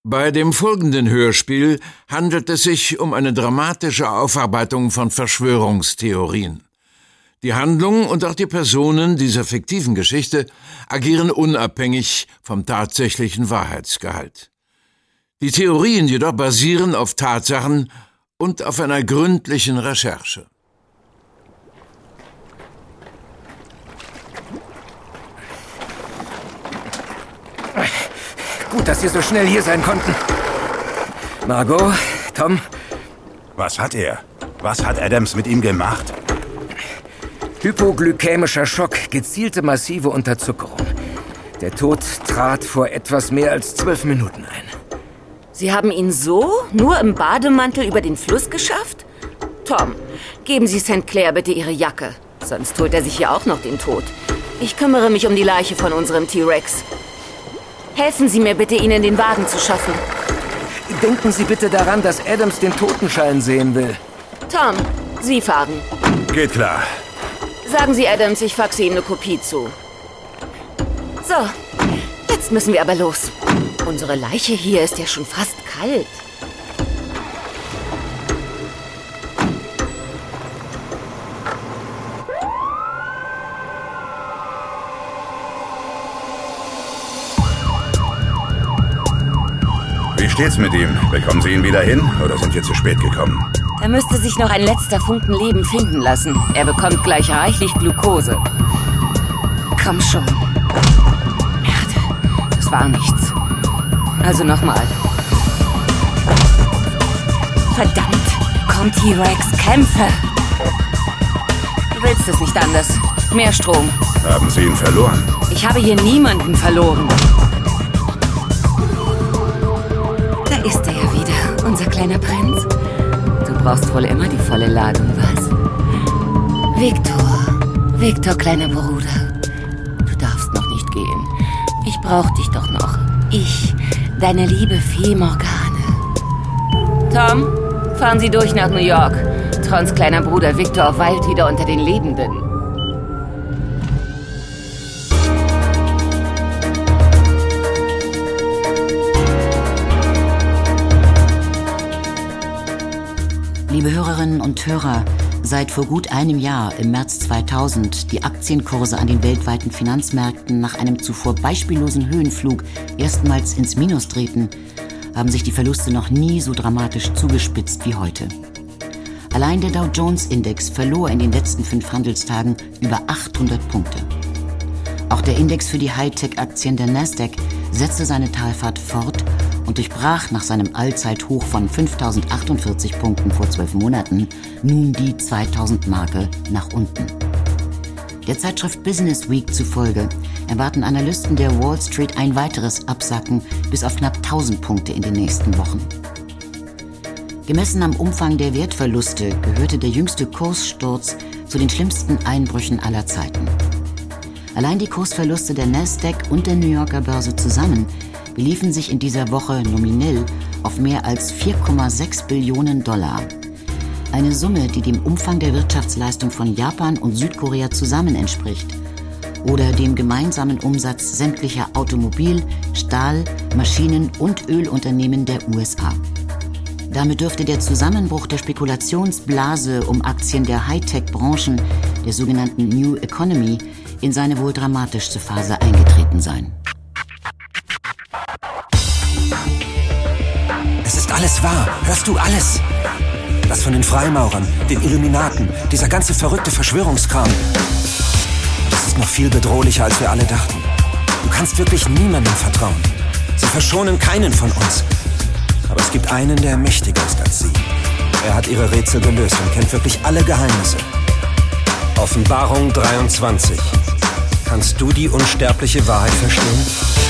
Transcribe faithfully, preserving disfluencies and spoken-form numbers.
Bei dem folgenden Hörspiel handelt es sich um eine dramatische Aufarbeitung von Verschwörungstheorien. Die Handlung und auch die Personen dieser fiktiven Geschichte agieren unabhängig vom tatsächlichen Wahrheitsgehalt. Die Theorien jedoch basieren auf Tatsachen und auf einer gründlichen Recherche. Gut, dass Sie so schnell hier sein konnten. Margot, Tom. Was hat er? Was hat Adams mit ihm gemacht? Hypoglykämischer Schock, gezielte massive Unterzuckerung. Der Tod trat vor etwas mehr als zwölf Minuten ein. Sie haben ihn so, nur im Bademantel über den Fluss geschafft? Tom, geben Sie Sankt Clair bitte Ihre Jacke. Sonst holt er sich hier auch noch den Tod. Ich kümmere mich um die Leiche von unserem T-Rex. Helfen Sie mir bitte, ihn in den Wagen zu schaffen. Denken Sie bitte daran, dass Adams den Totenschein sehen will. Tom, Sie fahren. Geht klar. Sagen Sie Adams, ich faxe ihm eine Kopie zu. So, jetzt müssen wir aber los. Unsere Leiche hier ist ja schon fast kalt. Wie steht's mit ihm? Bekommen Sie ihn wieder hin oder sind wir zu spät gekommen? Da müsste sich noch ein letzter Funken Leben finden lassen. Er bekommt gleich reichlich Glukose. Komm schon. Merde, das war nichts. Also nochmal. Verdammt, komm T-Rex, kämpfe! Du willst es nicht anders. Mehr Strom. Haben Sie ihn verloren? Ich habe hier niemanden verloren. Da ist er ja wieder, unser kleiner Prinz. Du brauchst wohl immer die volle Ladung, was? Victor, Victor, kleiner Bruder. Du darfst noch nicht gehen. Ich brauch dich doch noch. Ich, deine liebe Fee Morgane. Tom, fahren Sie durch nach New York. Trons kleiner Bruder Victor weilt wieder unter den Lebenden. Liebe Hörerinnen und Hörer, seit vor gut einem Jahr, im März zweitausend, die Aktienkurse an den weltweiten Finanzmärkten nach einem zuvor beispiellosen Höhenflug erstmals ins Minus drehten, haben sich die Verluste noch nie so dramatisch zugespitzt wie heute. Allein der Dow Jones Index verlor in den letzten fünf Handelstagen über achthundert Punkte. Auch der Index für die Hightech-Aktien der Nasdaq setzte seine Talfahrt fort und durchbrach nach seinem Allzeithoch von fünftausendachtundvierzig Punkten vor zwölf Monaten nun die zweitausend-Marke nach unten. Der Zeitschrift Business Week zufolge erwarten Analysten der Wall Street ein weiteres Absacken bis auf knapp tausend Punkte in den nächsten Wochen. Gemessen am Umfang der Wertverluste gehörte der jüngste Kurssturz zu den schlimmsten Einbrüchen aller Zeiten. Allein die Kursverluste der Nasdaq und der New Yorker Börse zusammen beliefen sich in dieser Woche nominell auf mehr als vier Komma sechs Billionen Dollar. Eine Summe, die dem Umfang der Wirtschaftsleistung von Japan und Südkorea zusammen entspricht oder dem gemeinsamen Umsatz sämtlicher Automobil-, Stahl-, Maschinen- und Ölunternehmen der U S A. Damit dürfte der Zusammenbruch der Spekulationsblase um Aktien der Hightech-Branchen, der sogenannten New Economy, in seine wohl dramatischste Phase eingetreten sein. Es ist alles wahr. Hörst du alles? Das von den Freimaurern, den Illuminaten, dieser ganze verrückte Verschwörungskram. Das ist noch viel bedrohlicher, als wir alle dachten. Du kannst wirklich niemandem vertrauen. Sie verschonen keinen von uns. Aber es gibt einen, der mächtiger ist als sie. Er hat ihre Rätsel gelöst und kennt wirklich alle Geheimnisse. Offenbarung dreiundzwanzig. Kannst du die unsterbliche Wahrheit verstehen?